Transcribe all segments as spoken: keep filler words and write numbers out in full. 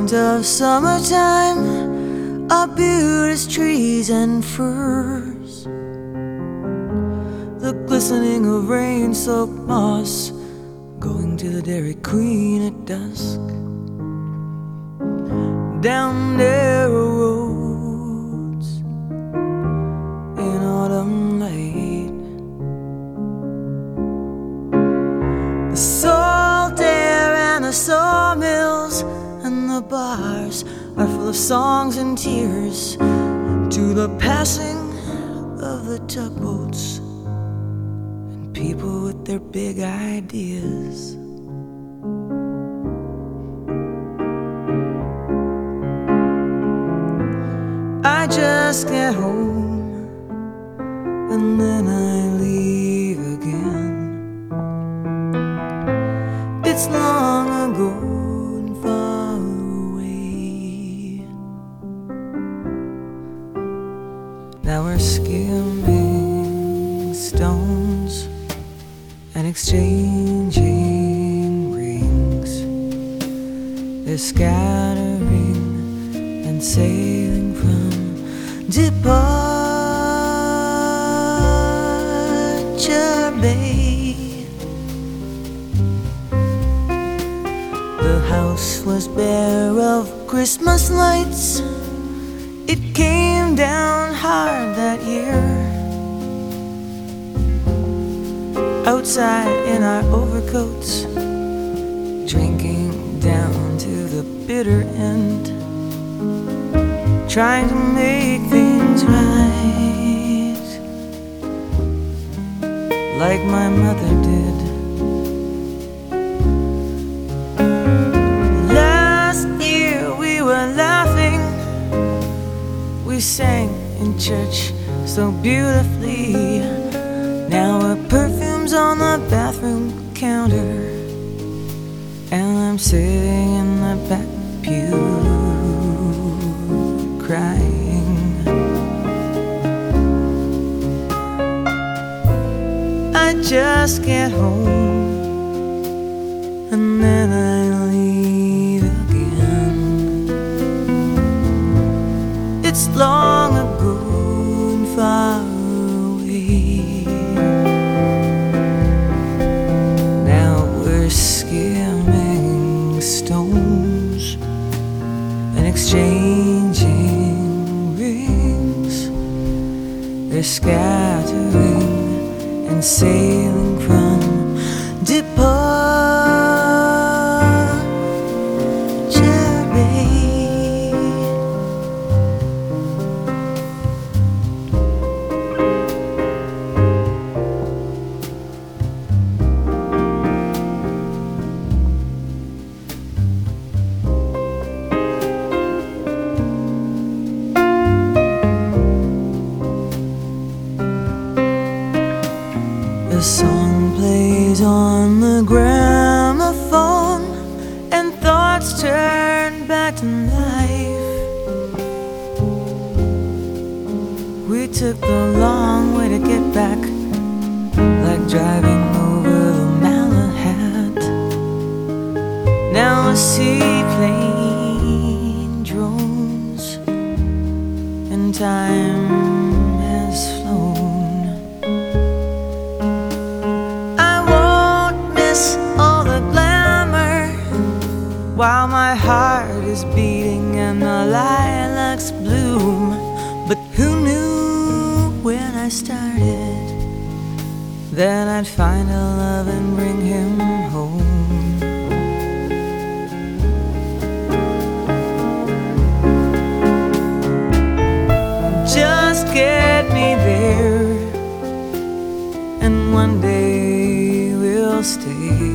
sound of summertime, our beauteous trees and firs, the glistening of rain-soaked moss, going to the Dairy Queen at dusk. Down narrow roads in autumn light, the salt air and the sawmills and the bars are full of songs and tears to the passing of the tugboats and people with their big ideas. I just get home and then I leave again. It's long ago and far away. Now we're skimming stones and exchanging rings. They're scattering and sailing from Departure Bay. The house was bare of Christmas lights. It came down hard that year. Outside in our overcoats, drinking down to the bitter end, trying to make things right, like my mother did. Last year we were laughing, we sang in church so beautifully. Now our perfume's on the bathroom counter, and I'm sitting in the back pew crying. I just get home and then I leave again. It's long ago and far away. Now we're skimming stones and exchanging rings. They're scattering and sailing from Departure Bay. The song plays on the gramophone, and thoughts turn back to life. We took the long way to get back, like driving over the Malahat. Now a seaplane drones, and time has flown. While my heart is beating and the lilacs bloom, but who knew when I started that I'd find a love and bring him home? Just get me there, and one day we'll stay.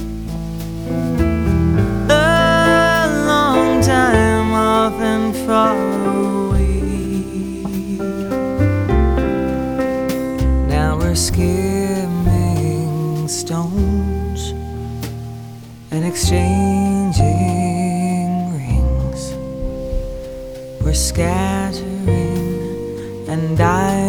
Time off and far away. Now we're skimming stones and exchanging rings. We're scattering and I